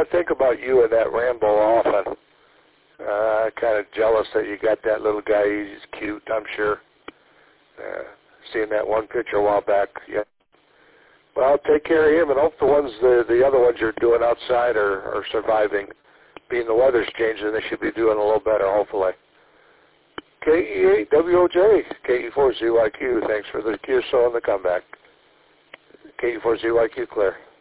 I think about you and that Rambo often. Kind of jealous that you got that little guy. He's cute, I'm sure. Seeing that one picture a while back. Yeah. Well, take care of him, and hope the other ones you're doing outside are surviving. Being the weather's changing, they should be doing a little better, hopefully. KE8WOJ, KE4ZYQ, thanks for the QSO and the comeback. KE4ZYQ, clear.